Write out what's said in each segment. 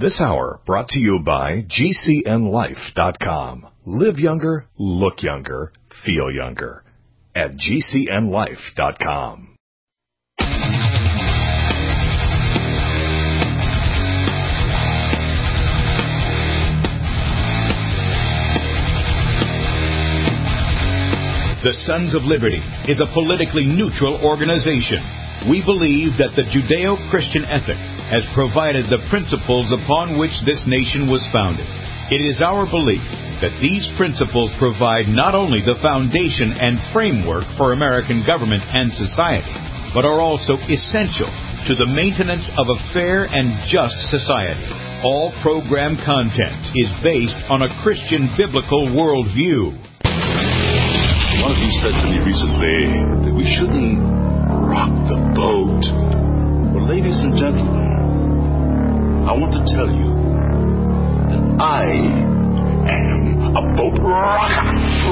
This hour brought to you by GCNLife.com. Live younger, look younger, feel younger at GCNLife.com. The Sons of Liberty is a politically neutral organization. We believe that the Judeo-Christian ethic has provided the principles upon which this nation was founded. It is our belief that these principles provide not only the foundation and framework for American government and society, but are also essential to the maintenance of a fair and just society. All program content is based on a Christian biblical worldview. One of you said to me recently that we shouldn't rock the boat. Well, ladies and gentlemen, I want to tell you that I am a boat rocker.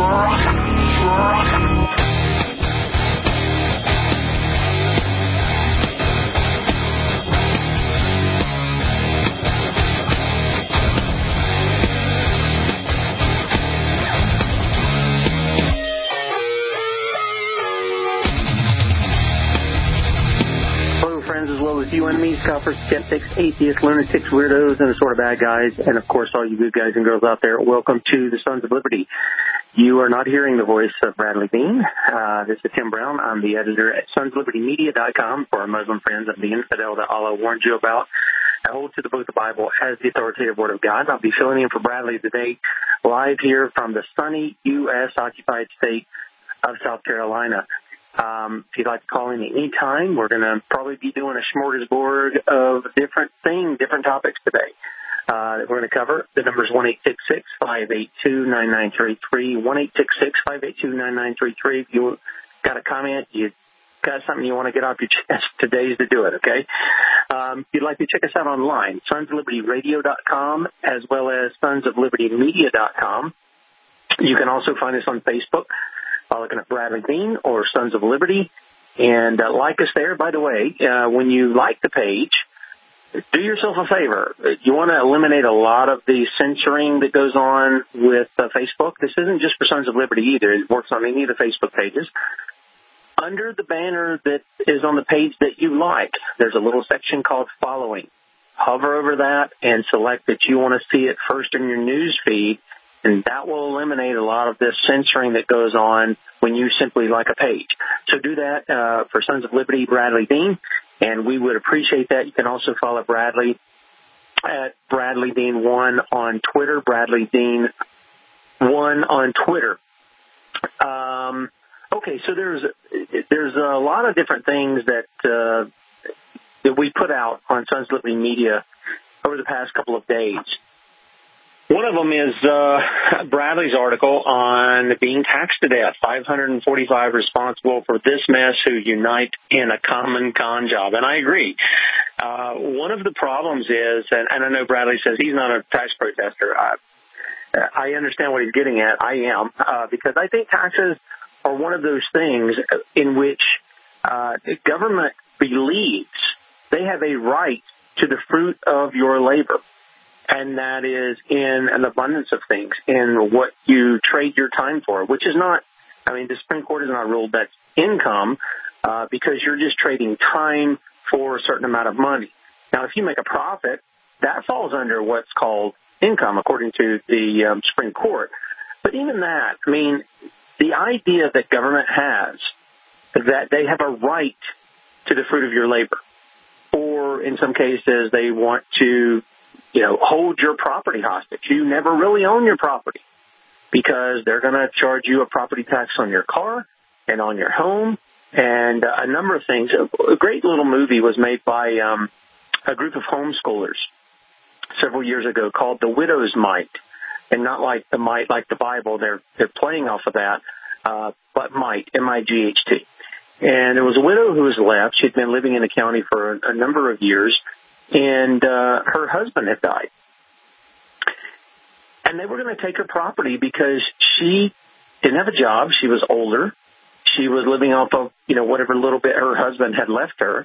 Friends, as well as you enemies, scoffers, skeptics, atheists, lunatics, weirdos, and sort of bad guys, and of course all you good guys and girls out there, welcome to the Sons of Liberty. You are not hearing the voice of Bradley Bean. This is Tim Brown. I'm the editor at sonslibertymedia.com for our Muslim friends of the infidel that Allah warned you about. I hold to the book of the Bible as the authoritative word of God. I'll be filling in for Bradley today, live here from the sunny U.S. occupied state of South Carolina. If you'd like to call in any time, we're going to probably be doing a smorgasbord of different topics today that we're going to cover. The number is 1-866-582-9933, 1-866-582-9933. If you got a comment, you got something you want to get off your chest, today's to do it, okay? If you'd like to check us out online, sonsoflibertyradio.com as well as sonsoflibertymedia.com. You can also find us on Facebook by looking at Bradley Bean or Sons of Liberty, and like us there. By the way, when you like the page, do yourself a favor. You want to eliminate a lot of the censoring that goes on with Facebook. This isn't just for Sons of Liberty either. It works on any of the Facebook pages. Under the banner that is on the page that you like, there's a little section called Following. Hover over that and select that you want to see it first in your news feed, and that will eliminate a lot of this censoring that goes on when you simply like a page. So do that for Sons of Liberty, Bradley Bean, and we would appreciate that. You can also follow Bradley at Bradley Dean 1 on Twitter, Bradley Dean 1 on Twitter. Okay, so there's a lot of different things that we put out on Sons of Liberty Media over the past couple of days. One of them is Bradley's article on being taxed to death, 545 responsible for this mess who unite in a common con job. And I agree. One of the problems is, and I know Bradley says he's not a tax protester. I understand what he's getting at. I am, because I think taxes are one of those things in which the government believes they have a right to the fruit of your labor. And that is in an abundance of things, in what you trade your time for, which is not, the Supreme Court has not ruled that's income because you're just trading time for a certain amount of money. Now, if you make a profit, that falls under what's called income, according to the Supreme Court. But even that, the idea that government has that they have a right to the fruit of your labor, or in some cases they want to hold your property hostage. You never really own your property because they're going to charge you a property tax on your car and on your home and a number of things. A great little movie was made by a group of homeschoolers several years ago called The Widow's Mite, and not like the might like the Bible. They're playing off of that, but might, M-I-G-H-T. And there was a widow who was left. She'd been living in the county for a number of years, and her husband had died. And they were going to take her property because she didn't have a job. She was older. She was living off of, whatever little bit her husband had left her.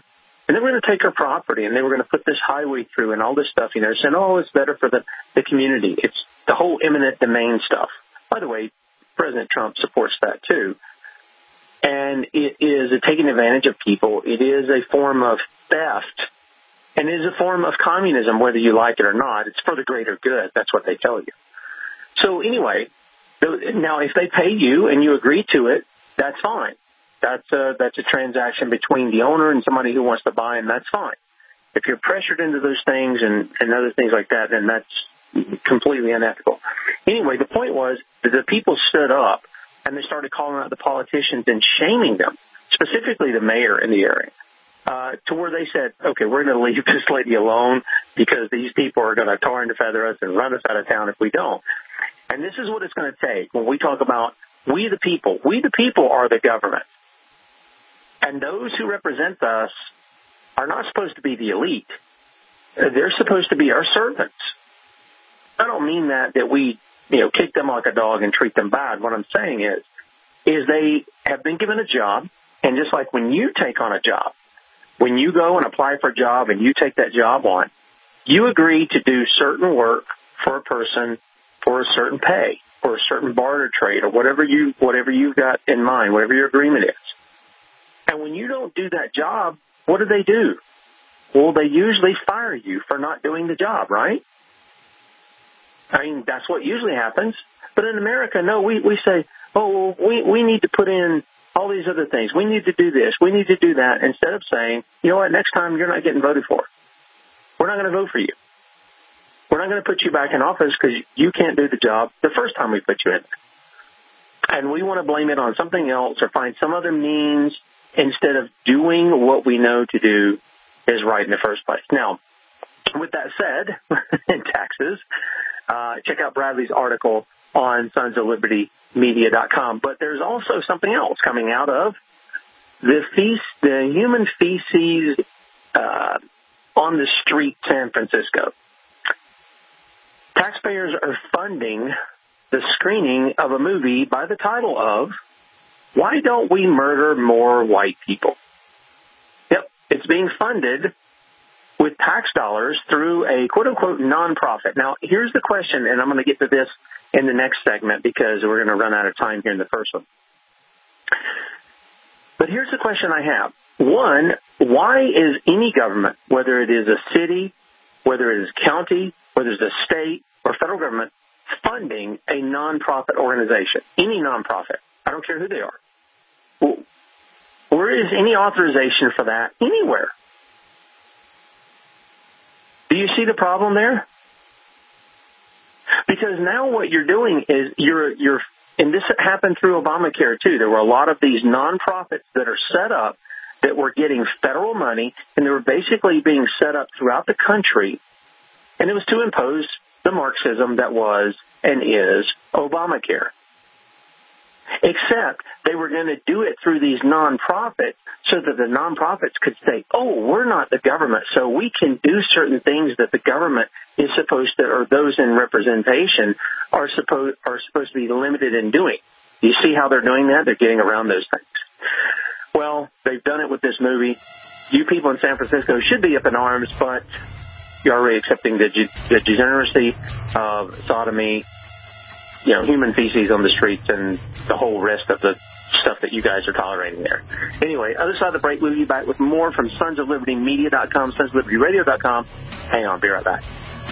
And they were going to take her property, and they were going to put this highway through and all this stuff. You know, saying, oh, it's better for the community. It's the whole eminent domain stuff. By the way, President Trump supports that, too. And it is taking advantage of people. It is a form of theft, and it is a form of communism, whether you like it or not. It's for the greater good. That's what they tell you. So anyway, now if they pay you and you agree to it, that's fine. That's a transaction between the owner and somebody who wants to buy, and that's fine. If you're pressured into those things and other things like that, then that's completely unethical. Anyway, the point was that the people stood up, and they started calling out the politicians and shaming them, specifically the mayor in the area, to where they said, okay, we're going to leave this lady alone because these people are going to tar and feather us and run us out of town if we don't. And this is what it's going to take when we talk about we the people. We the people are the government. And those who represent us are not supposed to be the elite. They're supposed to be our servants. I don't mean that we, kick them like a dog and treat them bad. What I'm saying is they have been given a job, and just like when you take on a job, when you go and apply for a job and you take that job on, you agree to do certain work for a person for a certain pay or a certain barter trade or whatever you've got in mind, whatever your agreement is. And when you don't do that job, what do? Well, they usually fire you for not doing the job, right? I mean, that's what usually happens. But in America, no, we say, oh, well, we need to put in all these other things. We need to do this. We need to do that. Instead of saying, you know what, next time you're not getting voted for. We're not going to vote for you. We're not going to put you back in office because you can't do the job the first time we put you in. And we want to blame it on something else or find some other means instead of doing what we know to do is right in the first place. Now, with that said, in taxes, check out Bradley's article on sonsoflibertymedia.com. But there's also something else coming out of the human feces on the street, San Francisco. Taxpayers are funding the screening of a movie by the title of Why Don't We Murder More White People? Yep, it's being funded with tax dollars through a quote-unquote nonprofit. Now, here's the question, and I'm going to get to this in the next segment because we're going to run out of time here in the first one. But here's the question I have. One, why is any government, whether it is a city, whether it is a county, whether it's a state or federal government, funding a nonprofit organization, any nonprofit? I don't care who they are. Well, where is any authorization for that anywhere? Do you see the problem there? Because now what you're doing is you're and this happened through Obamacare too. There were a lot of these nonprofits that are set up that were getting federal money, and they were basically being set up throughout the country, and it was to impose the Marxism that was and is Obamacare. Except they were going to do it through these nonprofits so that the nonprofits could say, oh, we're not the government, so we can do certain things that the government is supposed to, or those in representation are supposed to be limited in doing. You see how they're doing that? They're getting around those things. Well, they've done it with this movie. You people in San Francisco should be up in arms, but you're already accepting the degeneracy of sodomy, human feces on the streets, and the whole rest of the stuff that you guys are tolerating there. Anyway, other side of the break, we'll be back with more from sonsoflibertymedia.com, sonsoflibertyradio.com. Hang on, be right back.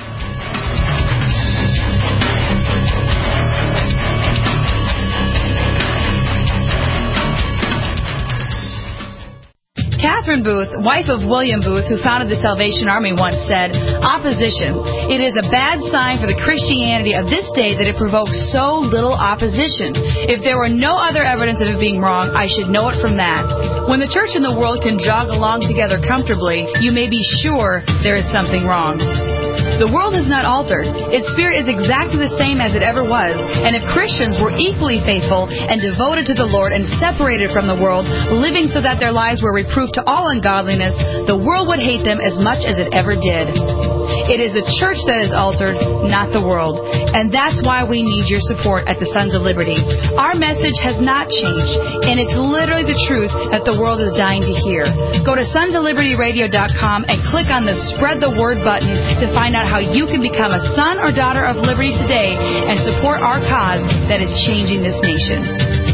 Catherine Booth, wife of William Booth, who founded the Salvation Army, once said, opposition. It is a bad sign for the Christianity of this day that it provokes so little opposition. If there were no other evidence of it being wrong, I should know it from that. When the church and the world can jog along together comfortably, you may be sure there is something wrong. The world has not altered. Its spirit is exactly the same as it ever was. And if Christians were equally faithful and devoted to the Lord and separated from the world, living so that their lives were reproof to all ungodliness, the world would hate them as much as it ever did. It is the church that is altered, not the world. And that's why we need your support at the Sons of Liberty. Our message has not changed, and it's literally the truth that the world is dying to hear. Go to sonsoflibertyradio.com and click on the Spread the Word button to find out how you can become a son or daughter of liberty today and support our cause that is changing this nation.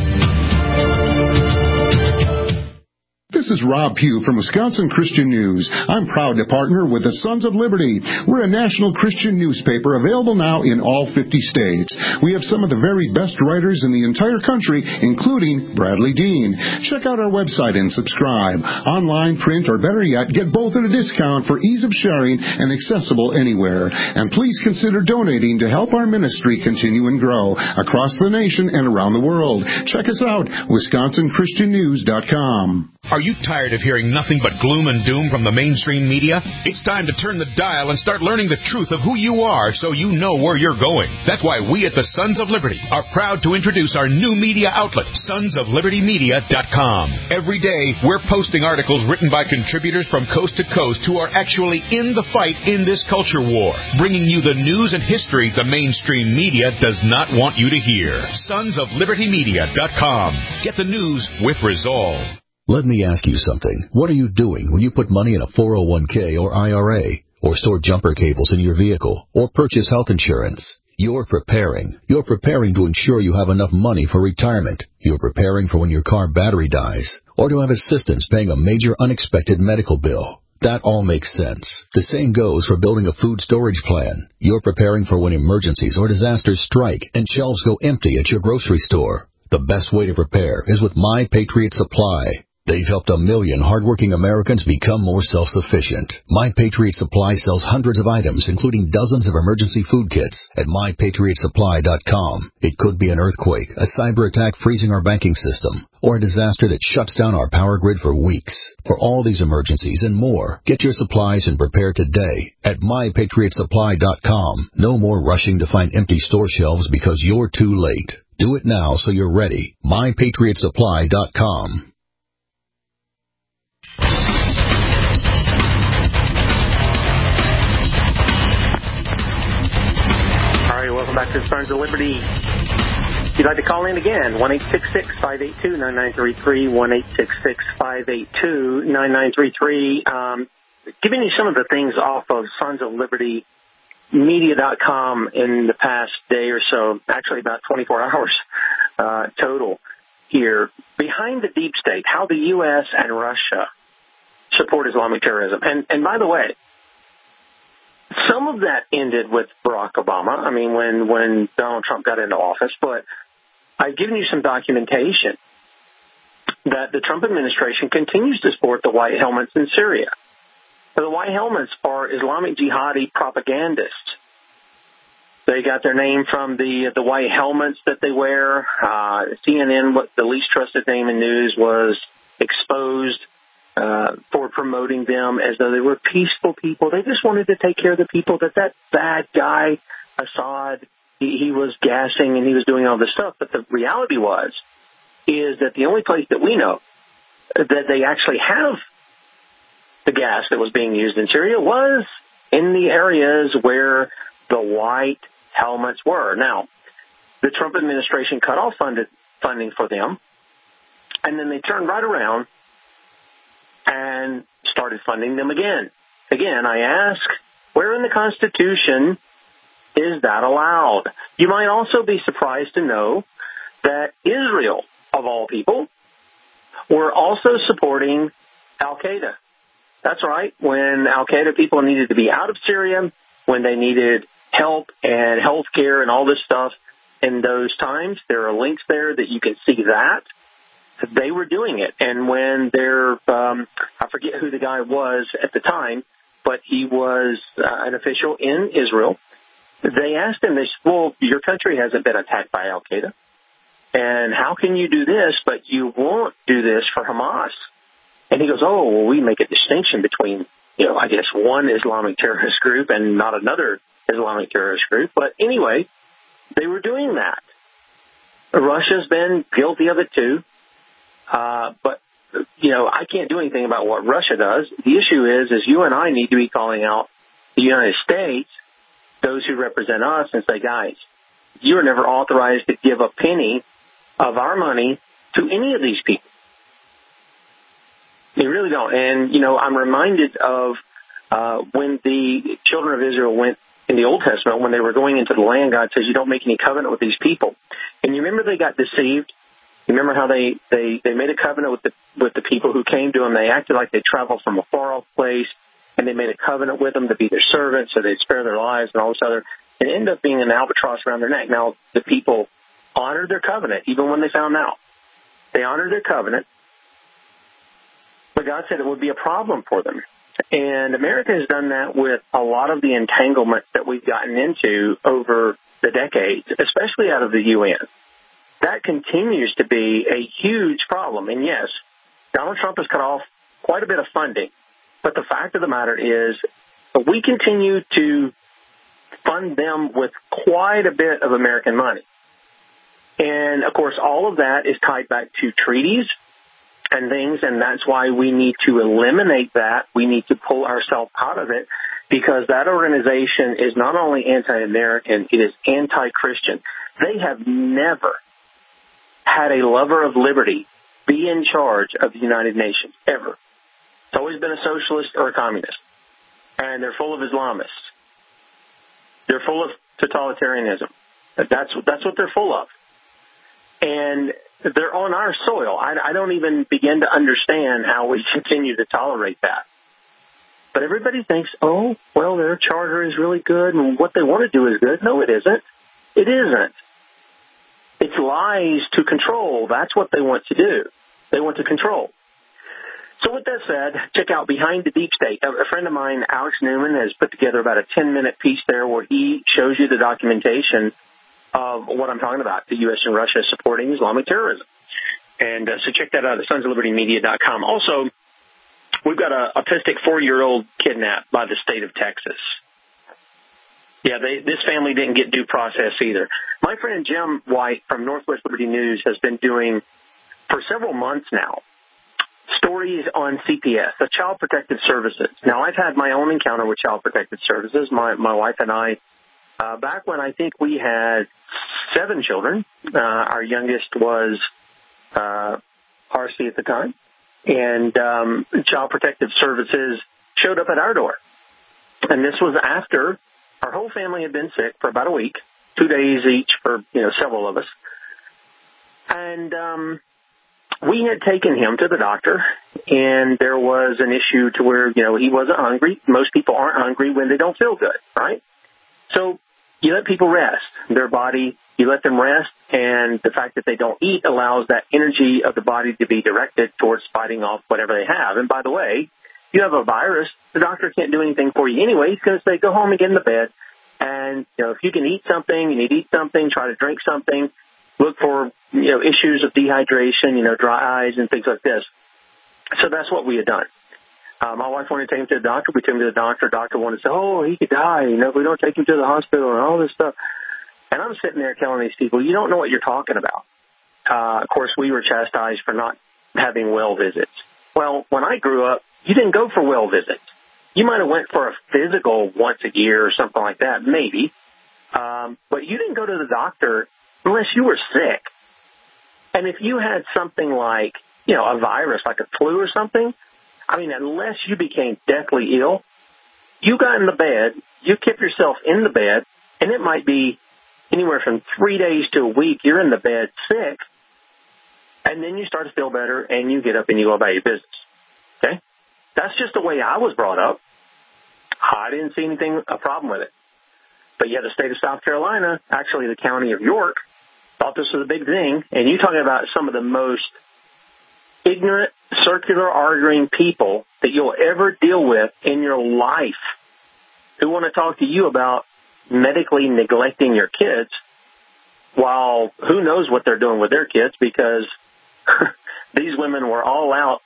This is Rob Pugh from Wisconsin Christian News. I'm proud to partner with the Sons of Liberty. We're a national Christian newspaper available now in all 50 states. We have some of the very best writers in the entire country, including Bradley Dean. Check out our website and subscribe. Online, print, or better yet, get both at a discount for ease of sharing and accessible anywhere. And please consider donating to help our ministry continue and grow across the nation and around the world. Check us out, WisconsinChristianNews.com. Are you tired of hearing nothing but gloom and doom from the mainstream media? It's time to turn the dial and start learning the truth of who you are so you know where you're going. That's why we at the Sons of Liberty are proud to introduce our new media outlet, sonsoflibertymedia.com. Every day, we're posting articles written by contributors from coast to coast who are actually in the fight in this culture war, bringing you the news and history the mainstream media does not want you to hear. Sonsoflibertymedia.com. Get the news with resolve. Let me ask you something. What are you doing when you put money in a 401k or IRA, or store jumper cables in your vehicle, or purchase health insurance? You're preparing. You're preparing to ensure you have enough money for retirement. You're preparing for when your car battery dies, or to have assistance paying a major unexpected medical bill. That all makes sense. The same goes for building a food storage plan. You're preparing for when emergencies or disasters strike and shelves go empty at your grocery store. The best way to prepare is with My Patriot Supply. They've helped 1 million hardworking Americans become more self-sufficient. My Patriot Supply sells hundreds of items, including dozens of emergency food kits at MyPatriotSupply.com. It could be an earthquake, a cyber attack freezing our banking system, or a disaster that shuts down our power grid for weeks. For all these emergencies and more, get your supplies and prepare today at MyPatriotSupply.com. No more rushing to find empty store shelves because you're too late. Do it now so you're ready. MyPatriotSupply.com. Welcome back to the Sons of Liberty. If you'd like to call in again, 1-866-582-9933, 1-866-582-9933. Giving you some of the things off of Sons of Liberty Media.com in the past day or so, actually about 24 hours total here. Behind the deep state, how the U.S. and Russia support Islamic terrorism. And by the way, some of that ended with Barack Obama, when Donald Trump got into office, but I've given you some documentation that the Trump administration continues to support the White Helmets in Syria. So the White Helmets are Islamic jihadi propagandists. They got their name from the white helmets that they wear. CNN, what the least trusted name in news, was exposed for promoting them as though they were peaceful people. They just wanted to take care of the people. That bad guy, Assad, he was gassing and he was doing all this stuff. But the reality is that the only place that we know that they actually have the gas that was being used in Syria was in the areas where the white helmets were. Now, the Trump administration cut off funding for them, and then they turned right around and started funding them again. Again, I ask, where in the Constitution is that allowed? You might also be surprised to know that Israel, of all people, were also supporting Al-Qaeda. That's right. When Al-Qaeda people needed to be out of Syria, when they needed help and health care and all this stuff in those times, there are links there that you can see that. They were doing it. And when I forget who the guy was at the time, but he was an official in Israel. They asked him, well, your country hasn't been attacked by Al-Qaeda. And how can you do this, but you won't do this for Hamas? And he goes, oh, well, we make a distinction between, I guess one Islamic terrorist group and not another Islamic terrorist group. But anyway, they were doing that. Russia's been guilty of it too. But, I can't do anything about what Russia does. The issue is you and I need to be calling out the United States, those who represent us, and say, guys, you're never authorized to give a penny of our money to any of these people. You really don't. And, I'm reminded of when the children of Israel went in the Old Testament, when they were going into the land, God says, you don't make any covenant with these people. And you remember they got deceived? You remember how they made a covenant with the people who came to them? They acted like they traveled from a far-off place, and they made a covenant with them to be their servants so they'd spare their lives and all this other. It ended up being an albatross around their neck. Now, the people honored their covenant, even when they found out. They honored their covenant, but God said it would be a problem for them. And America has done that with a lot of the entanglement that we've gotten into over the decades, especially out of the UN. That continues to be a huge problem. And yes, Donald Trump has cut off quite a bit of funding. But the fact of the matter is we continue to fund them with quite a bit of American money. And, of course, all of that is tied back to treaties and things, and that's why we need to eliminate that. We need to pull ourselves out of it, because that organization is not only anti-American, it is anti-Christian. They have never had a lover of liberty be in charge of the United Nations, ever. It's always been a socialist or a communist. And they're full of Islamists. They're full of totalitarianism. That's what they're full of. And they're on our soil. I don't even begin to understand how we continue to tolerate that. But everybody thinks, oh, well, their charter is really good and what they want to do is good. No, it isn't. It isn't. It's lies to control. That's what they want to do. They want to control. So with that said, check out Behind the Deep State. A friend of mine, Alex Newman, has put together about a 10-minute piece there where he shows you the documentation of what I'm talking about, the U.S. and Russia supporting Islamic terrorism. And so check that out at sonsoflibertymedia.com. Also, we've got an autistic 4-year-old kidnapped by the state of Texas. Yeah, this family didn't get due process either. My friend Jim White from Northwest Liberty News has been doing, for several months now, stories on CPS, the Child Protective Services. Now, I've had my own encounter with Child Protective Services. My wife and I, back when I think we had 7 children, our youngest was RC at the time, and Child Protective Services showed up at our door. And this was after our whole family had been sick for about a week, 2 days each for, several of us. And we had taken him to the doctor, and there was an issue to where, he wasn't hungry. Most people aren't hungry when they don't feel good, right? So you let people rest. Their body, you let them rest, and the fact that they don't eat allows that energy of the body to be directed towards fighting off whatever they have. And by the way, you have a virus, the doctor can't do anything for you anyway. He's going to say, go home and get in the bed. And, if you can eat something, you need to eat something, try to drink something, look for, issues of dehydration, dry eyes and things like this. So that's what we had done. My wife wanted to take him to the doctor. We took him to the doctor. Doctor wanted to say, oh, he could die, if we don't take him to the hospital and all this stuff. And I'm sitting there telling these people, you don't know what you're talking about. Of course, we were chastised for not having well visits. Well, when I grew up, you didn't go for well visits. You might have went for a physical once a year or something like that, maybe. But you didn't go to the doctor unless you were sick. And if you had something like, a virus, like a flu or something, unless you became deathly ill, you got in the bed, you kept yourself in the bed, and it might be anywhere from 3 days to a week, you're in the bed sick, and then you start to feel better, and you get up and you go about your business. Okay? That's just the way I was brought up. I didn't see a problem with it. But yet the state of South Carolina, actually the county of York, thought this was a big thing. And you're talking about some of the most ignorant, circular arguing people that you'll ever deal with in your life who want to talk to you about medically neglecting your kids while who knows what they're doing with their kids, because these women were all out,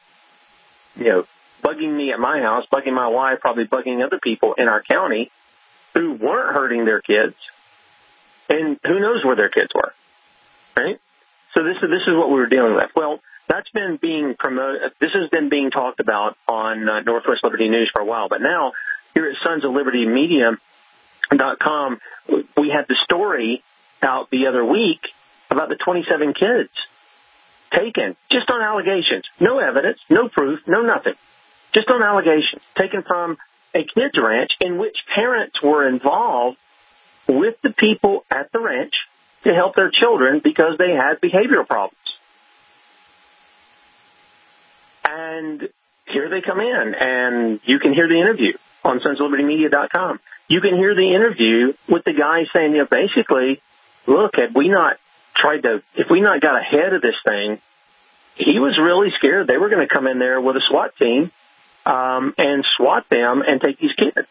bugging me at my house, bugging my wife, probably bugging other people in our county who weren't hurting their kids, and who knows where their kids were, right? So this is what we were dealing with. Well, that's been being promoted. This has been being talked about on Northwest Liberty News for a while, but now here at Sons of Liberty Media.com, we had the story out the other week about the 27 kids taken just on allegations. No evidence, no proof, no nothing. Just on allegations taken from a kids ranch in which parents were involved with the people at the ranch to help their children because they had behavioral problems. And here they come in, and you can hear the interview on sonsoflibertymedia.com. You can hear the interview with the guy saying, basically, look, if we not got ahead of this thing, he was really scared they were going to come in there with a SWAT team and SWAT them and take these kids.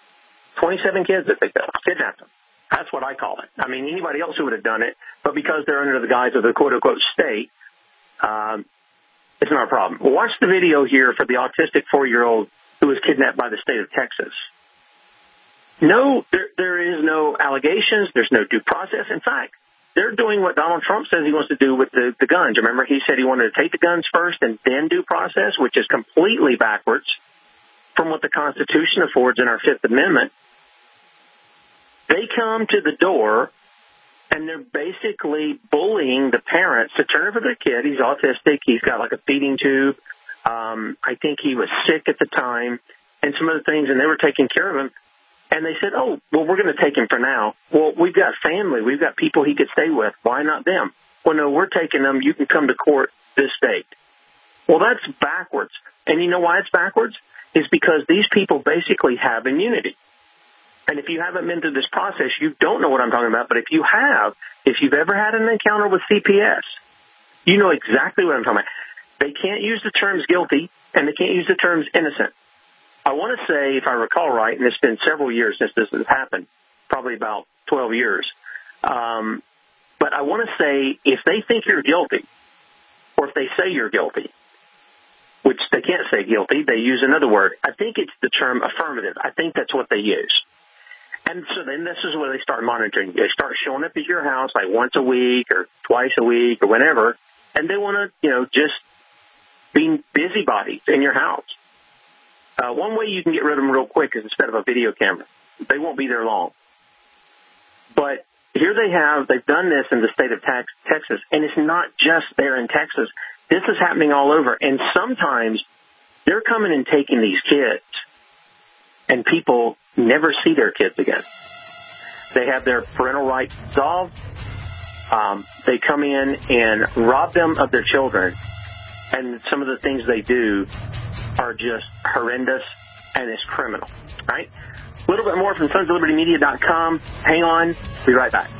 27 kids that they kidnapped them. That's what I call it. I mean, anybody else who would have done it, but because they're under the guise of the quote-unquote state, it's not a problem. Watch the video here for the autistic 4-year-old who was kidnapped by the state of Texas. No, there is no allegations. There's no due process. In fact, they're doing what Donald Trump says he wants to do with the guns. Remember, he said he wanted to take the guns first and then due process, which is completely backwards from what the Constitution affords in our Fifth Amendment. They come to the door, and they're basically bullying the parents to turn over their kid. He's autistic. He's got like a feeding tube. I think he was sick at the time and some other things, and they were taking care of him. And they said, oh, well, we're going to take him for now. Well, we've got family. We've got people he could stay with. Why not them? Well, no, we're taking them. You can come to court this date. Well, that's backwards. And you know why it's backwards? It's because these people basically have immunity. And if you haven't been through this process, you don't know what I'm talking about. But if you have, if you've ever had an encounter with CPS, you know exactly what I'm talking about. They can't use the terms guilty, and they can't use the terms innocent. I want to say, if I recall right, and it's been several years since this has happened, probably about 12 years, but I want to say if they think you're guilty, or if they say you're guilty, which they can't say guilty, they use another word. I think it's the term affirmative. I think that's what they use. And so then this is where they start monitoring. They start showing up at your house like once a week or twice a week or whenever, and they want to, just be busybodies in your house. One way you can get rid of them real quick is instead of a video camera. They won't be there long. But here they've done this in the state of Texas, and it's not just there in Texas. This is happening all over, and sometimes they're coming and taking these kids, and people never see their kids again. They have their parental rights dissolved. They come in and rob them of their children, and some of the things they do are just horrendous, and it's criminal, right? A little bit more from sonsoflibertymedia.com. Hang on. Be right back.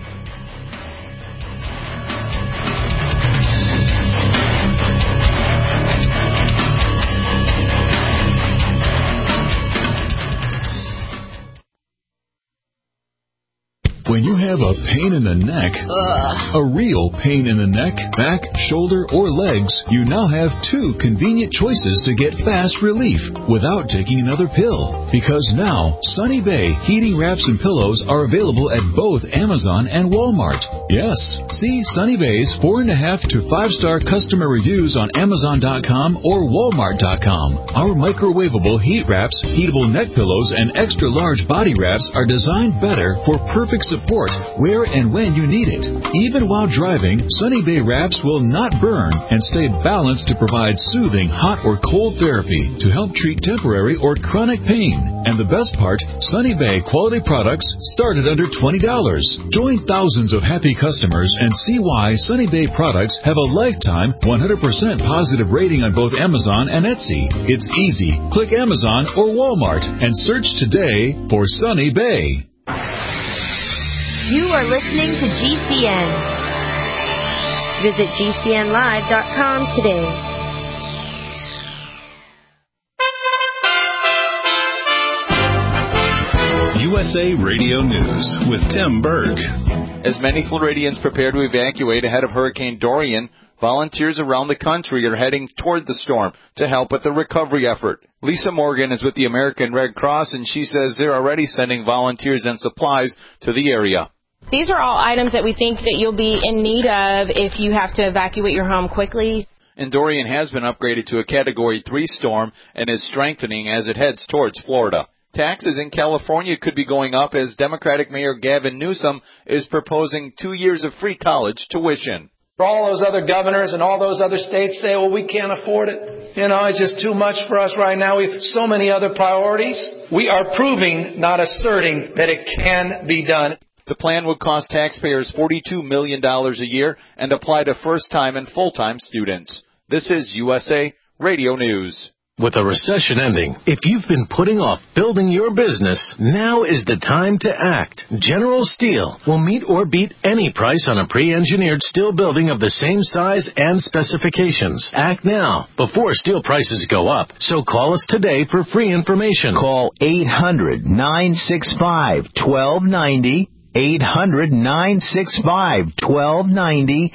When you have a pain in the neck, a real pain in the neck, back, shoulder, or legs, you now have 2 convenient choices to get fast relief without taking another pill. Because now, Sunny Bay heating wraps and pillows are available at both Amazon and Walmart. Yes, see Sunny Bay's 4.5 to 5-star customer reviews on Amazon.com or Walmart.com. Our microwavable heat wraps, heatable neck pillows, and extra large body wraps are designed better for perfect support where and when you need it. Even while driving, Sunny Bay wraps will not burn and stay balanced to provide soothing hot or cold therapy to help treat temporary or chronic pain. And the best part, Sunny Bay quality products start at under $20. Join thousands of happy customers and see why Sunny Bay products have a lifetime 100% positive rating on both Amazon and Etsy. It's easy. Click Amazon or Walmart and search today for Sunny Bay. You are listening to GCN. Visit GCNlive.com today. USA Radio News with Tim Berg. As many Floridians prepare to evacuate ahead of Hurricane Dorian, volunteers around the country are heading toward the storm to help with the recovery effort. Lisa Morgan is with the American Red Cross, and she says they're already sending volunteers and supplies to the area. These are all items that we think that you'll be in need of if you have to evacuate your home quickly. And Dorian has been upgraded to a Category 3 storm and is strengthening as it heads towards Florida. Taxes in California could be going up as Democratic Mayor Gavin Newsom is proposing 2 years of free college tuition. For all those other governors and all those other states say, well, we can't afford it. It's just too much for us right now. We have so many other priorities. We are proving, not asserting, that it can be done. The plan would cost taxpayers $42 million a year and apply to first-time and full-time students. This is USA Radio News. With a recession ending, if you've been putting off building your business, now is the time to act. General Steel will meet or beat any price on a pre-engineered steel building of the same size and specifications. Act now, before steel prices go up. So call us today for free information. Call 800-965-1290. 800-965-1290.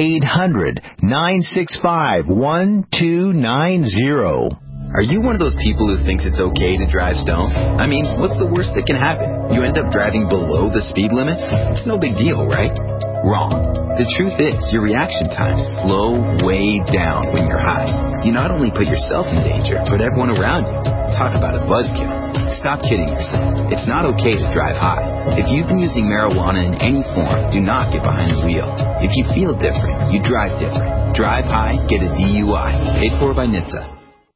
800-965-1290. Are you one of those people who thinks it's okay to drive stoned? I mean, what's the worst that can happen? You end up driving below the speed limit? It's no big deal, right? Wrong. The truth is, your reaction times slow way down when you're high. You not only put yourself in danger, but everyone around you. Talk about a buzzkill. Stop kidding yourself. It's not okay to drive high. If you've been using marijuana in any form, do not get behind the wheel. If you feel different, you drive different. Drive high, get a DUI. Paid for by NHTSA.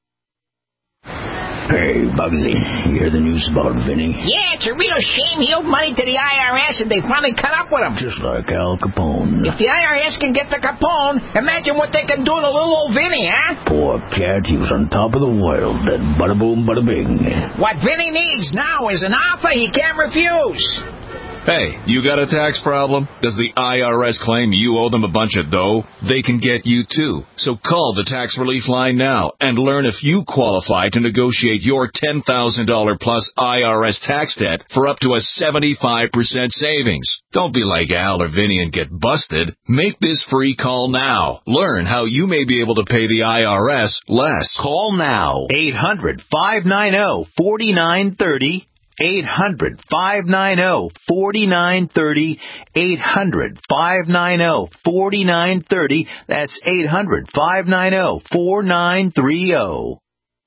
Hey, Bugsy, you hear the news about Vinny? Yeah, it's a real shame he owed money to the IRS and they finally cut up with him. Just like Al Capone. If the IRS can get the Capone, imagine what they can do to little old Vinny, huh? Poor cat, he was on top of the world, and bada boom, bada bing. What Vinny needs now is an offer he can't refuse. Hey, you got a tax problem? Does the IRS claim you owe them a bunch of dough? They can get you too. So call the Tax Relief Line now and learn if you qualify to negotiate your $10,000 plus IRS tax debt for up to a 75% savings. Don't be like Al or Vinny and get busted. Make this free call now. Learn how you may be able to pay the IRS less. Call now. 800-590-4930. 800-590-4930. 800-590-4930. That's 800-590-4930.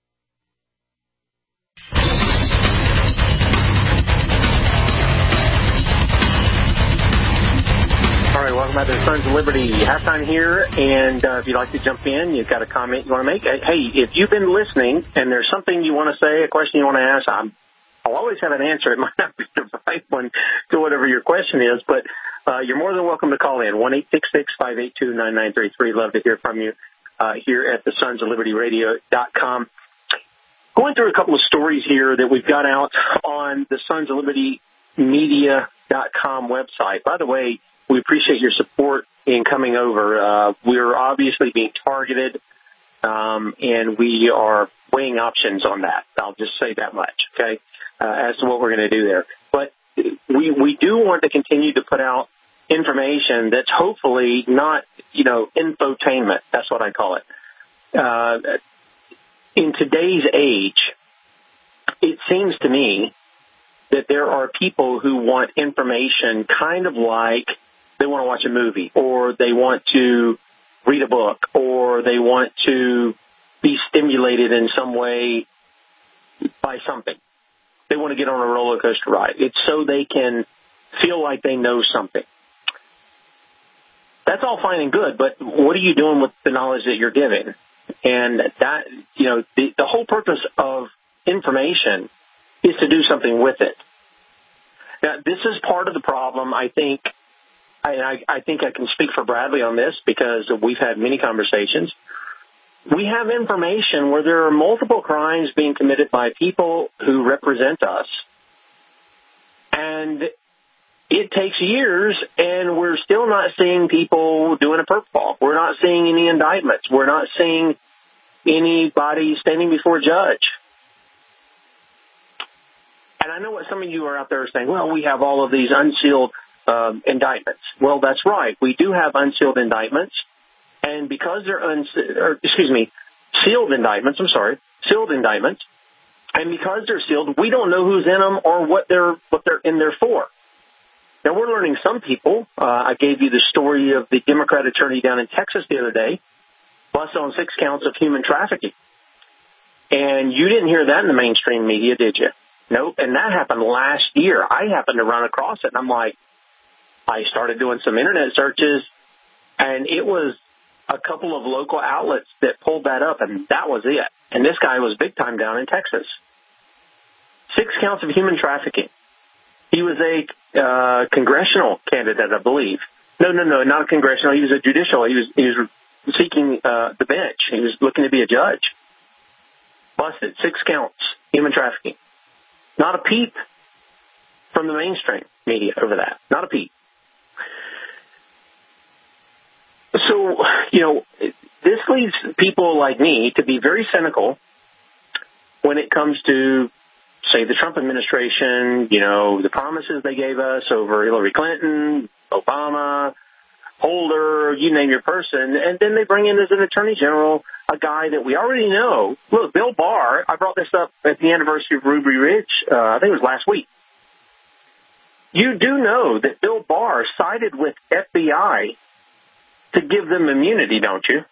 All right, welcome back to the Sons of Liberty. Halftime here, and if you'd like to jump in, you've got a comment you want to make. Hey, if you've been listening and there's something you want to say, a question you want to ask, I'll always have an answer. It might not be the right one to whatever your question is, but you're more than welcome to call in. 1-866-582-9933. Love to hear from you here at the Sons of Liberty Radio.com. Going through a couple of stories here that we've got out on the Sons of Liberty Media.com website. By the way, we appreciate your support in coming over. We're obviously being targeted, and we are weighing options on that. I'll just say that much, okay? As to what we're going to do there. But we do want to continue to put out information that's hopefully not, infotainment. That's what I call it. In today's age, it seems to me that there are people who want information kind of like they want to watch a movie, or they want to read a book, or they want to be stimulated in some way by something. They want to get on a roller coaster ride. It's so they can feel like they know something. That's all fine and good, but what are you doing with the knowledge that you're giving? And that, the whole purpose of information is to do something with it. Now, this is part of the problem, I think. I think I can speak for Bradley on this because we've had many conversations. We have information where there are multiple crimes being committed by people who represent us, and it takes years, and we're still not seeing people doing a perp fall. We're not seeing any indictments. We're not seeing anybody standing before a judge. And I know what some of you are out there saying, well, we have all of these unsealed indictments. Well, that's right. We do have unsealed indictments. And because they're sealed indictments, sealed indictments, and because they're sealed, we don't know who's in them or what they're in there for. Now, we're learning some people. I gave you the story of the Democrat attorney down in Texas the other day, busted on 6 counts of human trafficking. And you didn't hear that in the mainstream media, did you? Nope. And that happened last year. I happened to run across it, and I'm like, I started doing some internet searches, and it was a couple of local outlets that pulled that up, and that was it. And this guy was big time down in Texas. 6 counts of human trafficking. He was a congressional candidate, I believe. No, not a congressional. He was a judicial. He was seeking the bench. He was looking to be a judge. Busted. 6 counts. Human trafficking. Not a peep from the mainstream media over that. Not a peep. So, this leads people like me to be very cynical when it comes to, say, the Trump administration, the promises they gave us over Hillary Clinton, Obama, Holder, you name your person, and then they bring in as an attorney general a guy that we already know. Look, Bill Barr, I brought this up at the anniversary of Ruby Ridge, I think it was last week. You do know that Bill Barr sided with FBI to give them immunity, don't you?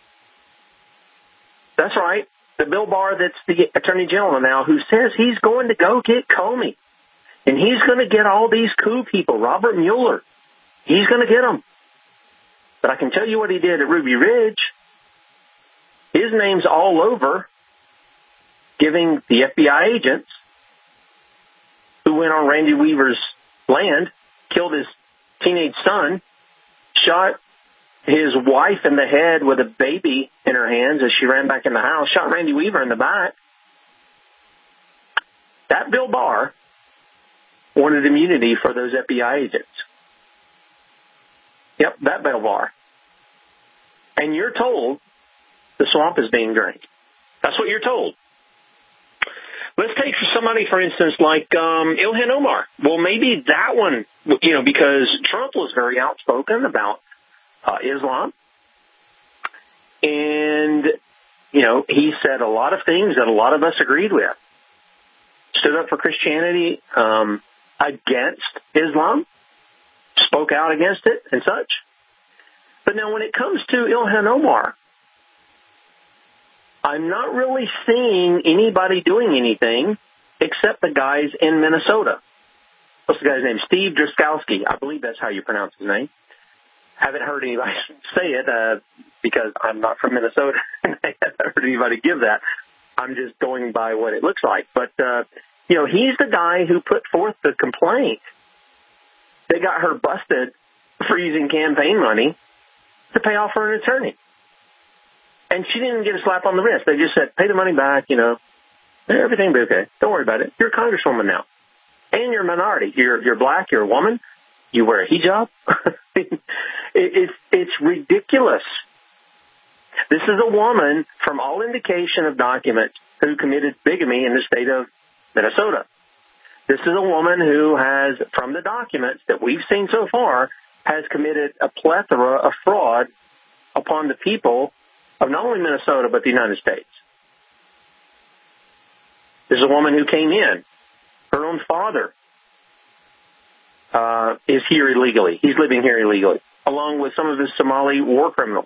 That's right. The Bill Barr that's the attorney general now, who says he's going to go get Comey. And he's going to get all these coup people, Robert Mueller. He's going to get them. But I can tell you what he did at Ruby Ridge. His name's all over giving the FBI agents who went on Randy Weaver's land, killed his teenage son, shot his wife in the head with a baby in her hands as she ran back in the house, shot Randy Weaver in the back. That Bill Barr wanted immunity for those FBI agents. Yep, that Bill Barr. And you're told the swamp is being drained. That's what you're told. Let's take somebody, for instance, like Ilhan Omar. Well, maybe that one, because Trump was very outspoken about Islam. And, he said a lot of things that a lot of us agreed with. Stood up for Christianity against Islam, spoke out against it and such. But now when it comes to Ilhan Omar, I'm not really seeing anybody doing anything except the guys in Minnesota. What's the guy's name? Steve Drazkowski. I believe that's how you pronounce his name. Haven't heard anybody say it because I'm not from Minnesota. I haven't heard anybody give that. I'm just going by what it looks like. But, he's the guy who put forth the complaint. They got her busted for using campaign money to pay off for an attorney. And she didn't get a slap on the wrist. They just said, pay the money back, everything will be okay. Don't worry about it. You're a congresswoman now. And you're a minority. You're black, you're a woman, you wear a hijab. It's ridiculous. This is a woman, from all indication of documents, who committed bigamy in the state of Minnesota. This is a woman who has, from the documents that we've seen so far, has committed a plethora of fraud upon the people of not only Minnesota, but the United States. This is a woman who came in. Her own father is here illegally. He's living here illegally, along with some of his Somali war criminals.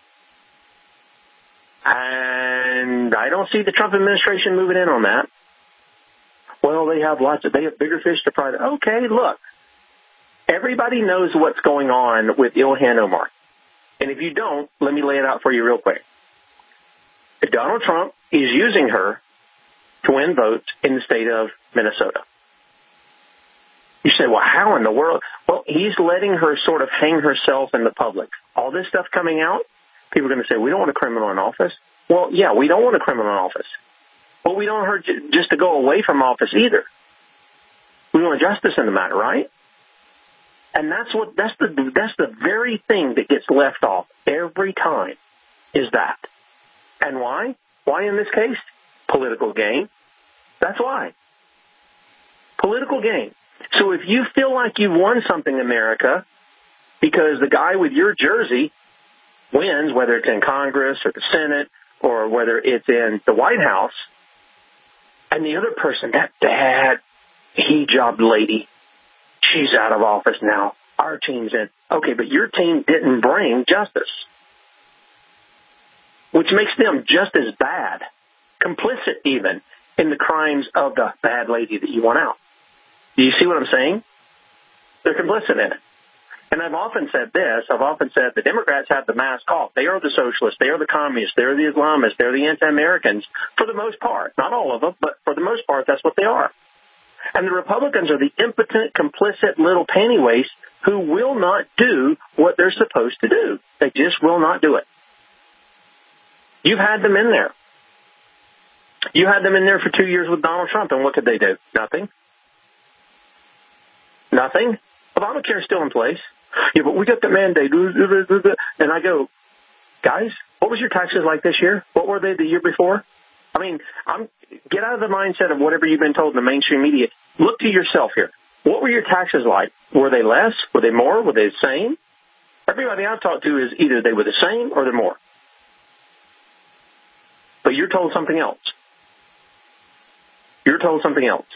And I don't see the Trump administration moving in on that. Well, they have bigger fish to fry. Okay, look. Everybody knows what's going on with Ilhan Omar. And if you don't, let me lay it out for you real quick. Donald Trump is using her to win votes in the state of Minnesota. You say, well, how in the world? Well, he's letting her sort of hang herself in the public. All this stuff coming out, people are going to say, we don't want a criminal in office. Well, yeah, we don't want a criminal in office. But we don't want her just to go away from office either. We want justice in the matter, right? And that's the very thing that gets left off every time is that. And why? Why in this case? Political gain. That's why. Political gain. So if you feel like you've won something, America, because the guy with your jersey wins, whether it's in Congress or the Senate or whether it's in the White House, and the other person, that bad hijab lady, she's out of office now. Our team's in. Okay, but your team didn't bring justice, which makes them just as bad, complicit even, in the crimes of the bad lady that you want out. Do you see what I'm saying? They're complicit in it. And I've often said this. I've often said the Democrats have the mask off. They are the socialists. They are the communists. They are the Islamists. They're the anti-Americans for the most part. Not all of them, but for the most part, that's what they are. And the Republicans are the impotent, complicit little panty wastes who will not do what they're supposed to do. They just will not do it. You've had them in there. You had them in there for 2 years with Donald Trump, and what did they do? Nothing. Nothing. Obamacare is still in place. Yeah, but we got the mandate. And I go, guys, what was your taxes like this year? What were they the year before? I mean, get out of the mindset of whatever you've been told in the mainstream media. Look to yourself here. What were your taxes like? Were they less? Were they more? Were they the same? Everybody I've talked to is either they were the same or they're more. But you're told something else. You're told something else.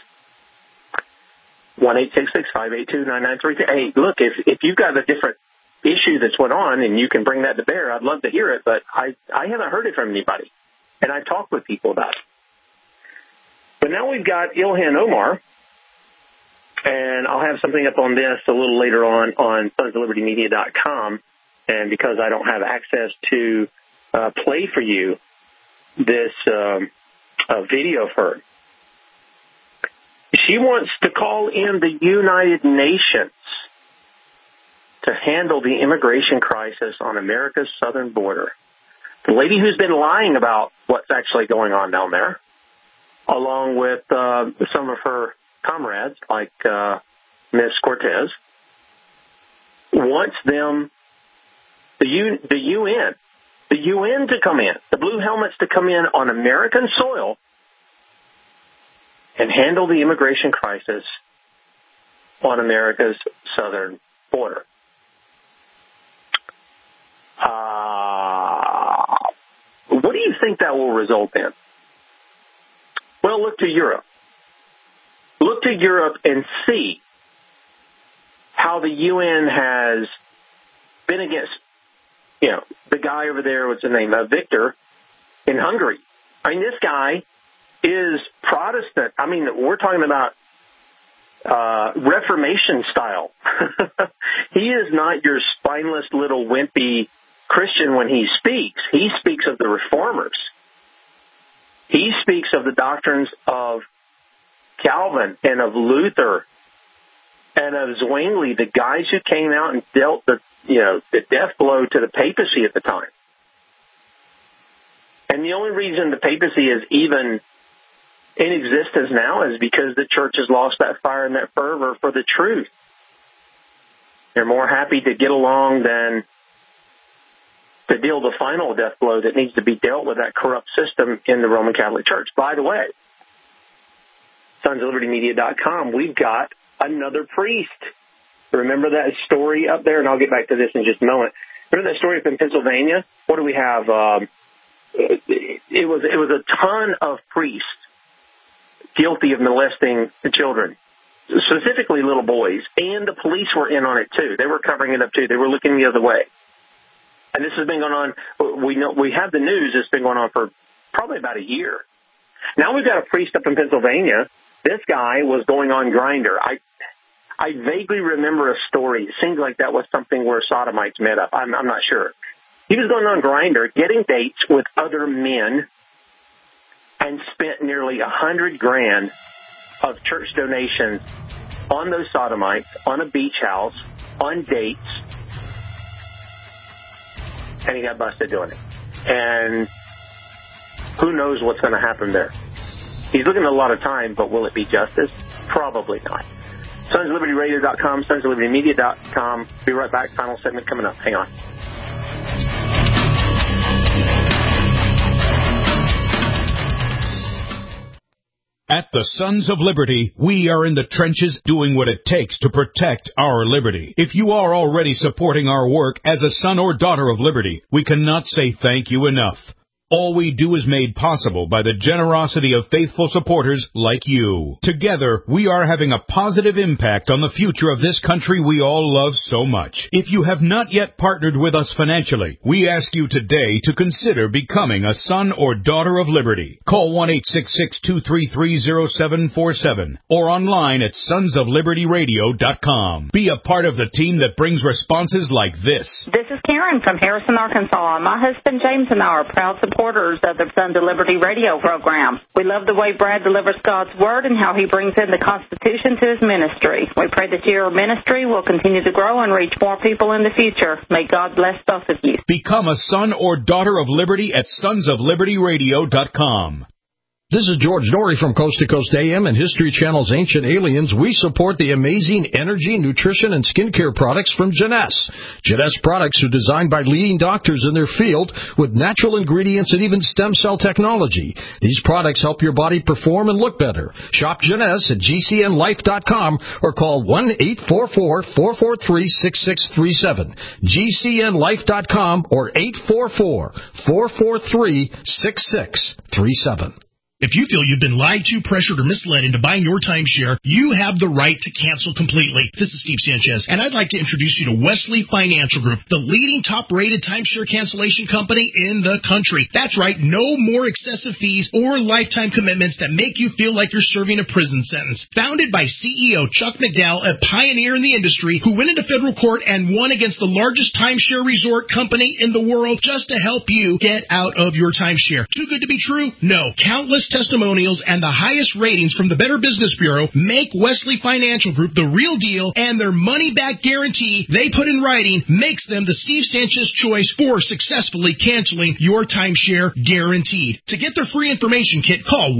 1-866-582-9933. Hey, look, if you've got a different issue that's went on and you can bring that to bear, I'd love to hear it, but I haven't heard it from anybody. And I've talked with people about it. But now we've got Ilhan Omar, and I'll have something up on this a little later on sonsoflibertymedia.com. And because I don't have access to play for you this video of her, she wants to call in the United Nations to handle the immigration crisis on America's southern border. The lady who's been lying about what's actually going on down there, along with some of her comrades, like Ms. Cortez, wants them, the UN to come in, the blue helmets to come in on American soil and handle the immigration crisis on America's southern border. What do you think that will result in? Well, look to Europe. Look to Europe and see how the UN has been against, the guy over there, what's his name, Viktor, in Hungary. I mean, this guy is Protestant. I mean, we're talking about Reformation style. He is not your spineless little wimpy Christian when he speaks. He speaks of the reformers. He speaks of the doctrines of Calvin and of Luther and of Zwingli, the guys who came out and dealt the death blow to the papacy at the time. And the only reason the papacy is even in existence now is because the church has lost that fire and that fervor for the truth. They're more happy to get along than to deal the final death blow that needs to be dealt with that corrupt system in the Roman Catholic Church. By the way, sonsoflibertymedia.com, we've got another priest. Remember that story up there? And I'll get back to this in just a moment. Remember that story up in Pennsylvania? What do we have? It was a ton of priests guilty of molesting the children, specifically little boys, and the police were in on it too. They were covering it up too. They were looking the other way. And this has been going on. We have the news. It's been going on for probably about a year. Now we've got a priest up in Pennsylvania. This guy was going on Grindr. I vaguely remember a story. It seems like that was something where sodomites met up. I'm not sure. He was going on Grindr, getting dates with other men, and spent nearly $100,000 of church donations on those sodomites, on a beach house, on dates, and he got busted doing it. And who knows what's going to happen there. He's looking at a lot of time, but will it be justice? Probably not. SonsOfLibertyRadio.com, SonsOfLibertyMedia.com. Be right back. Final segment coming up. Hang on. At the Sons of Liberty, we are in the trenches doing what it takes to protect our liberty. If you are already supporting our work as a son or daughter of liberty, we cannot say thank you enough. All we do is made possible by the generosity of faithful supporters like you. Together, we are having a positive impact on the future of this country we all love so much. If you have not yet partnered with us financially, we ask you today to consider becoming a son or daughter of liberty. Call 1-866-233-0747 or online at sonsoflibertyradio.com. Be a part of the team that brings responses like this. This is Karen from Harrison, Arkansas. My husband James and I are proud supporters of the Sons of Liberty radio program. We love the way Brad delivers God's Word and how he brings in the Constitution to his ministry. We pray that your ministry will continue to grow and reach more people in the future. May God bless both of you. Become a son or daughter of liberty at sonsoflibertyradio.com. This is George Norrie from Coast to Coast AM and History Channel's Ancient Aliens. We support the amazing energy, nutrition, and skincare products from Jeunesse. Jeunesse products are designed by leading doctors in their field with natural ingredients and even stem cell technology. These products help your body perform and look better. Shop Jeunesse at GCNlife.com or call 1-844-443-6637. GCNlife.com or 844-443-6637. If you feel you've been lied to, pressured, or misled into buying your timeshare, you have the right to cancel completely. This is Steve Sanchez, and I'd like to introduce you to Wesley Financial Group, the leading top-rated timeshare cancellation company in the country. That's right, no more excessive fees or lifetime commitments that make you feel like you're serving a prison sentence. Founded by CEO Chuck McDowell, a pioneer in the industry who went into federal court and won against the largest timeshare resort company in the world just to help you get out of your timeshare. Too good to be true? No. Countless testimonials and the highest ratings from the Better Business Bureau make Wesley Financial Group the real deal, and their money-back guarantee they put in writing makes them the Steve Sanchez choice for successfully canceling your timeshare guaranteed. To get their free information kit, call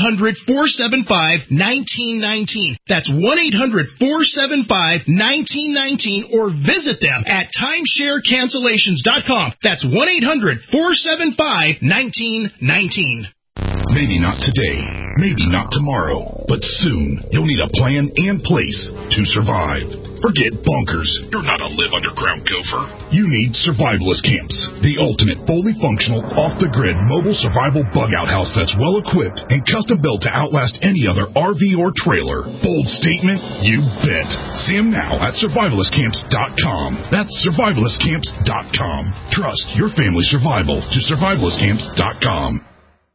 1-800-475-1919. That's 1-800-475-1919 or visit them at timesharecancellations.com. That's 1-800-475-1919. Maybe not today, maybe not tomorrow, but soon you'll need a plan and place to survive. Forget bunkers. You're not a live underground gopher. You need Survivalist Camps, the ultimate fully functional, off-the-grid mobile survival bug-out house that's well-equipped and custom-built to outlast any other RV or trailer. Bold statement? You bet. See them now at survivalistcamps.com. That's survivalistcamps.com. Trust your family's survival to survivalistcamps.com.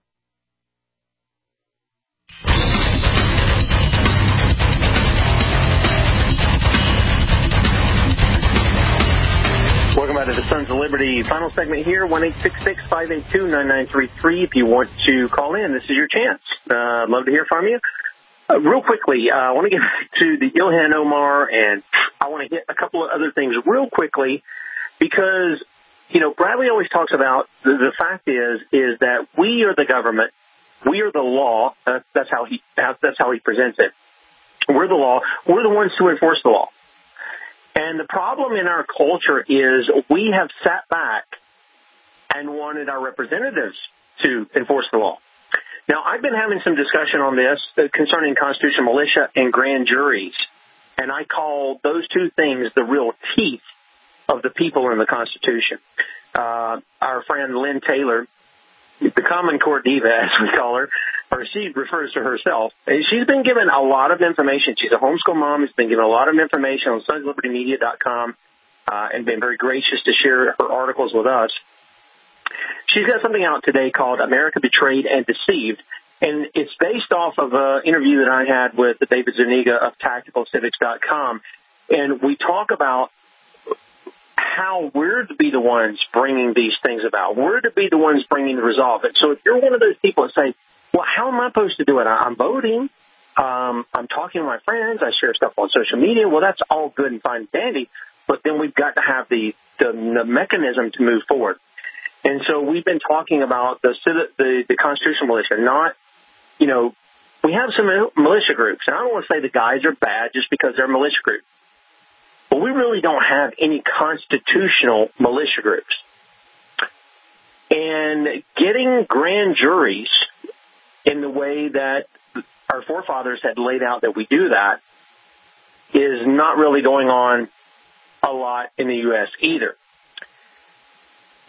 Welcome back to the Sons of Liberty. Final segment here, 1-866-582-9933. If you want to call in, this is your chance. I'd love to hear from you. Real quickly, I want to get back to the Ilhan Omar, and I want to hit a couple of other things real quickly because, you know, Bradley always talks about the fact is that we are the government, we are the law. That's how he presents it. We're the law. We're the ones to enforce the law. And the problem in our culture is we have sat back and wanted our representatives to enforce the law. Now, I've been having some discussion on this concerning constitutional militia and grand juries, and I call those two things the real teeth of the people in the Constitution. Our friend Lynn Taylor, the Common Core Diva, as we call her, or she refers to herself, she's been given a lot of information. She's a homeschool mom who's been given a lot of information on sonslibertymedia.com and been very gracious to share her articles with us. She's got something out today called America Betrayed and Deceived, and it's based off of an interview that I had with David Zuniga of TacticalCivics.com, and we talk about how we're to be the ones bringing these things about. We're to be the ones bringing the resolve. And so if you're one of those people that say, well, how am I supposed to do it? I'm voting. I'm talking to my friends. I share stuff on social media. Well, that's all good and fine and dandy, but then we've got to have the mechanism to move forward. And so we've been talking about the constitutional militia, not, you know, we have some militia groups. And I don't want to say the guys are bad just because they're a militia group. But we really don't have any constitutional militia groups. And getting grand juries in the way that our forefathers had laid out that we do that is not really going on a lot in the U.S. either.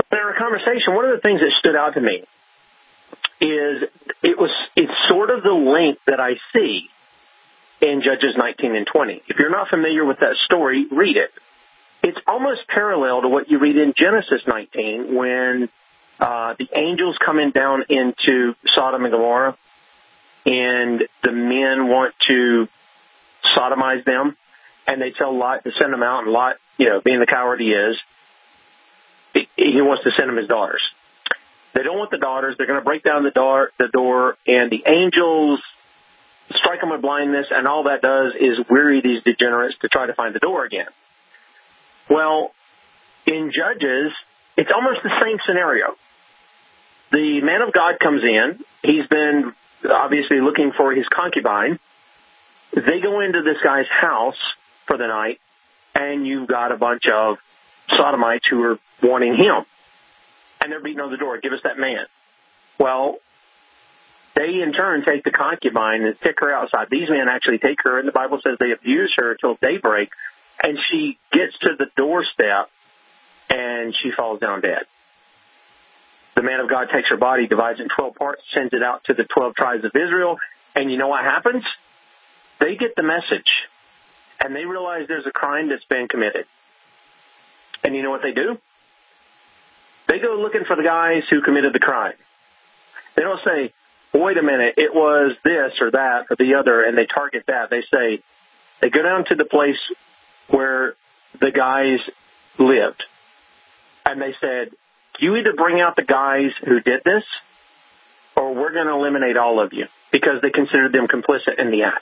in our conversation, one of the things that stood out to me is it's sort of the link that I see in Judges 19 and 20. If you're not familiar with that story, read it. It's almost parallel to what you read in Genesis 19 when the angels coming down into Sodom and Gomorrah, and the men want to sodomize them, and they tell Lot to send them out, and Lot, being the coward he is, he wants to send them his daughters. They don't want the daughters. They're going to break down the door, and the angels strike them with blindness, and all that does is weary these degenerates to try to find the door again. Well, in Judges, it's almost the same scenario. The man of God comes in. He's been obviously looking for his concubine. They go into this guy's house for the night, and you've got a bunch of sodomites who are wanting him. And they're beating on the door, give us that man. Well, they in turn take the concubine and kick her outside. These men actually take her, and the Bible says they abuse her until daybreak, and she gets to the doorstep, and she falls down dead. The man of God takes her body, divides it in 12 parts, sends it out to the 12 tribes of Israel, and you know what happens? They get the message, and they realize there's a crime that's been committed. And you know what they do? They go looking for the guys who committed the crime. They don't say, wait a minute, it was this or that or the other, and they target that. They go down to the place where the guys lived, and they said, you either bring out the guys who did this, or we're going to eliminate all of you, because they considered them complicit in the act.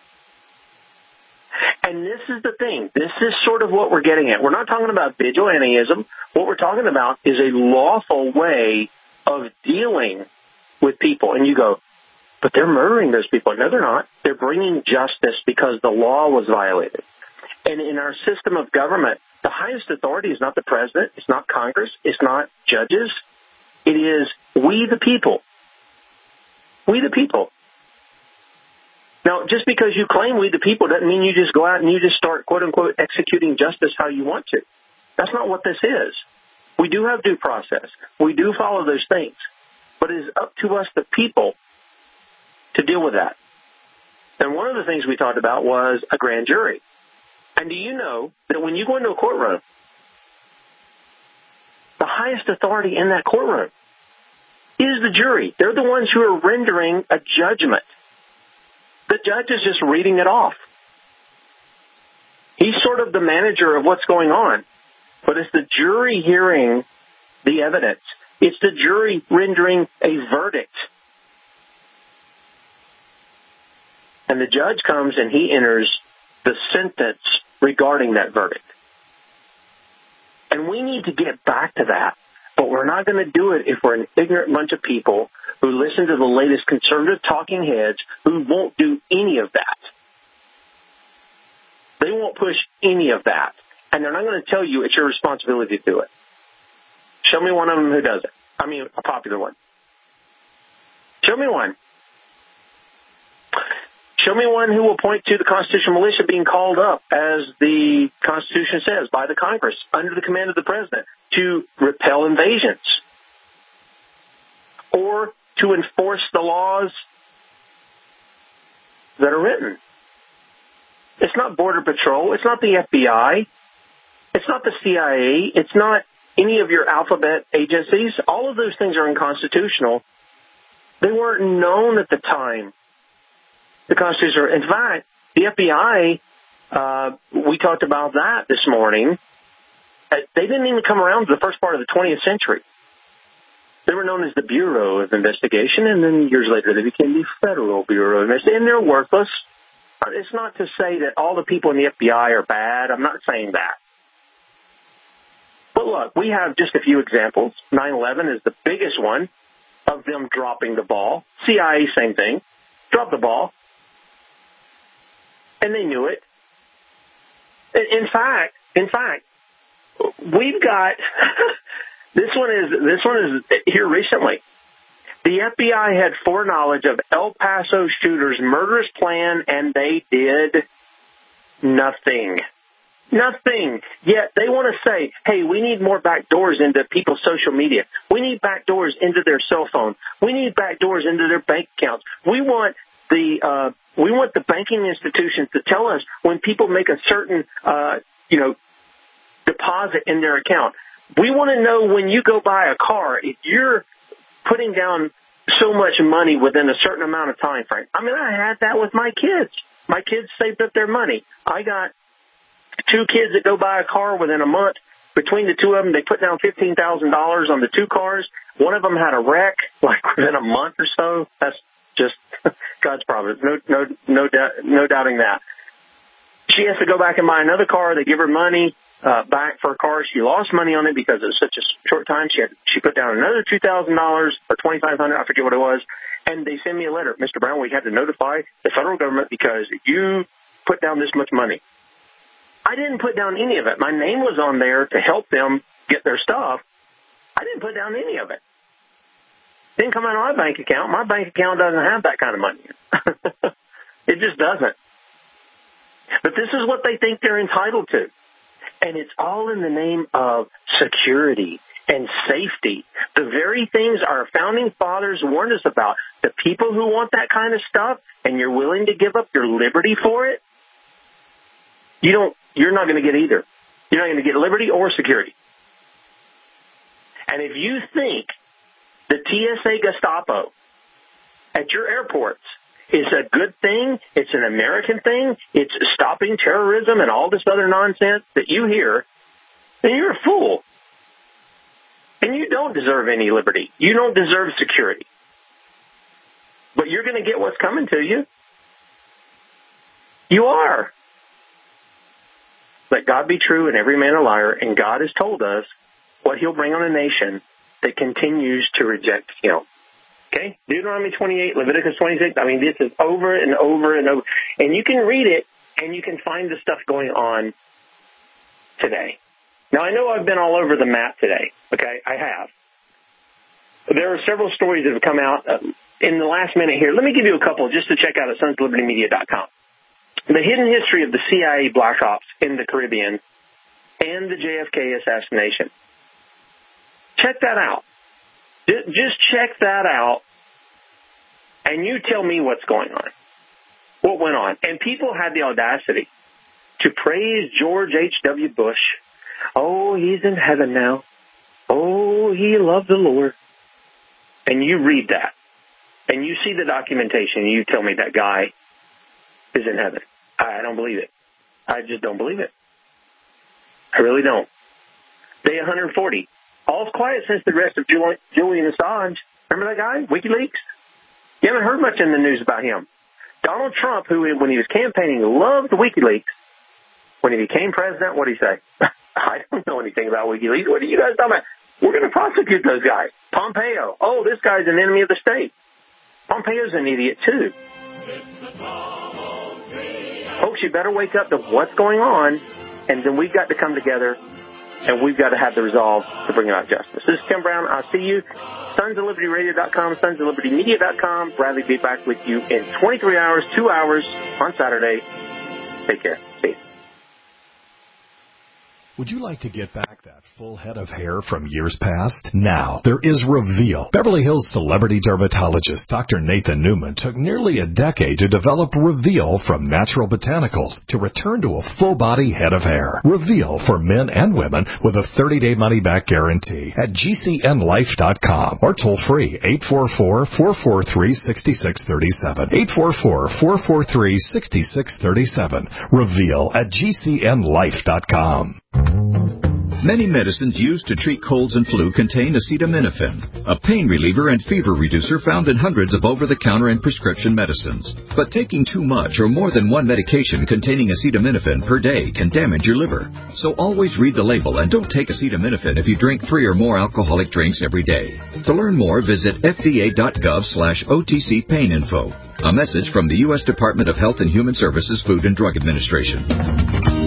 And this is the thing. This is sort of what we're getting at. We're not talking about vigilantism. What we're talking about is a lawful way of dealing with people. And you go, but they're murdering those people. No, they're not. They're bringing justice because the law was violated. And in our system of government, the highest authority is not the president. It's not Congress. It's not judges. It is we the people. We the people. Now, just because you claim we the people doesn't mean you just go out and you just start, quote unquote, executing justice how you want to. That's not what this is. We do have due process. We do follow those things. But it is up to us, the people, to deal with that. And one of the things we talked about was a grand jury. And do you know that when you go into a courtroom, the highest authority in that courtroom is the jury. They're the ones who are rendering a judgment. The judge is just reading it off. He's sort of the manager of what's going on. But it's the jury hearing the evidence. It's the jury rendering a verdict. And the judge comes and he enters the sentence regarding that verdict. And we need to get back to that. But we're not going to do it if we're an ignorant bunch of people who listen to the latest conservative talking heads who won't do any of that. They won't push any of that. And they're not going to tell you it's your responsibility to do it. Show me one of them who does it. I mean, a popular one. Show me one. Show me one who will point to the constitutional militia being called up, as the Constitution says, by the Congress, under the command of the President, to repel invasions or to enforce the laws that are written. It's not Border Patrol. It's not the FBI. It's not the CIA. It's not any of your alphabet agencies. All of those things are unconstitutional. They weren't known at the time. The Constitution. In fact, the FBI, we talked about that this morning. They didn't even come around to the first part of the 20th century. They were known as the Bureau of Investigation, and then years later they became the Federal Bureau of Investigation, and they're worthless. It's not to say that all the people in the FBI are bad. I'm not saying that. But look, we have just a few examples. 9/11 is the biggest one of them dropping the ball. CIA, same thing. Drop the ball. And they knew it. In fact, we've got this one is here recently. The FBI had foreknowledge of El Paso shooters' murderous plan, and they did nothing. Nothing. Yet they want to say, hey, we need more back doors into people's social media. We need back doors into their cell phone. We need back doors into their bank accounts. We want the banking institutions to tell us when people make a certain, deposit in their account. We want to know when you go buy a car, if you're putting down so much money within a certain amount of time frame. I mean, I had that with my kids. My kids saved up their money. I got 2 kids that go buy a car within a month. Between the 2 of them, they put down $15,000 on the 2 cars. One of them had a wreck like within a month or so. That's just God's providence. No doubting that. She has to go back and buy another car. They give her money back for a car. She lost money on it because it was such a short time. She put down another $2,000 or $2,500. I forget what it was. And they send me a letter. Mr. Brown, we had to notify the federal government because you put down this much money. I didn't put down any of it. My name was on there to help them get their stuff. I didn't put down any of it. It didn't come out of my bank account. My bank account doesn't have that kind of money. It just doesn't. But this is what they think they're entitled to. And it's all in the name of security and safety. The very things our founding fathers warned us about. The people who want that kind of stuff and you're willing to give up your liberty for it, you're not going to get either. You're not going to get liberty or security. And if you think the TSA Gestapo at your airports is a good thing, it's an American thing, it's stopping terrorism and all this other nonsense that you hear, then you're a fool. And you don't deserve any liberty. You don't deserve security. But you're going to get what's coming to you. You are. Let God be true and every man a liar, and God has told us what he'll bring on a nation that continues to reject him. Okay? Deuteronomy 28, Leviticus 26. I mean, this is over and over and over. And you can read it, and you can find the stuff going on today. Now, I know I've been all over the map today. Okay? I have. There are several stories that have come out in the last minute here. Let me give you a couple just to check out at sonsoflibertymedia.com. The hidden history of the CIA Black Ops in the Caribbean and the JFK assassination. Check that out. Just check that out, and you tell me what's going on, what went on. And people had the audacity to praise George H.W. Bush. Oh, he's in heaven now. Oh, he loved the Lord. And you read that, and you see the documentation, and you tell me that guy is in heaven. I don't believe it. I just don't believe it. I really don't. Day 140. All's quiet since the arrest of Julian Assange. Remember that guy, WikiLeaks? You haven't heard much in the news about him. Donald Trump, who, when he was campaigning, loved WikiLeaks. When he became president, what did he say? I don't know anything about WikiLeaks. What are you guys talking about? We're going to prosecute those guys. Pompeo. Oh, this guy's an enemy of the state. Pompeo's an idiot, too. Folks, you better wake up to what's going on, and then we've got to come together, and we've got to have the resolve to bring about justice. This is Tim Brown. I'll see you. SonsOfLibertyRadio.com, SonsOfLibertyMedia.com. Bradley will be back with you in 23 hours, 2 hours on Saturday. Take care. See you. Would you like to get back that full head of hair from years past? Now, there is Reveal. Beverly Hills celebrity dermatologist Dr. Nathan Newman took nearly a decade to develop Reveal from natural botanicals to return to a full-body head of hair. Reveal for men and women with a 30-day money-back guarantee at GCNlife.com or toll-free 844-443-6637. 844-443-6637. Reveal at GCNlife.com. Many medicines used to treat colds and flu contain acetaminophen, a pain reliever and fever reducer found in hundreds of over-the-counter and prescription medicines. But taking too much or more than one medication containing acetaminophen per day can damage your liver. So always read the label and don't take acetaminophen if you drink 3 or more alcoholic drinks every day. To learn more, visit fda.gov/OTC pain info. A message from the U.S. Department of Health and Human Services Food and Drug Administration.